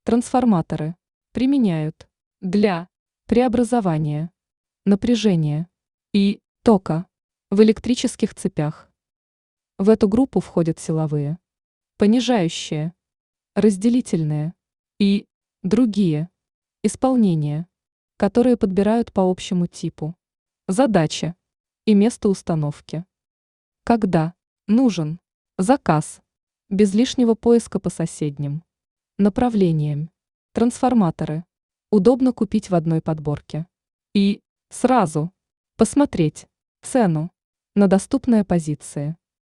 Трансформаторы применяют для преобразования напряжения и тока в электрических цепях. В эту группу входят силовые, понижающие, разделительные и другие исполнения, которые подбирают по общему типу, задаче и месту установки. Когда нужен заказ, без лишнего поиска по соседним направлениям, трансформаторы удобно купить в одной подборке и сразу посмотреть цену на доступные позиции.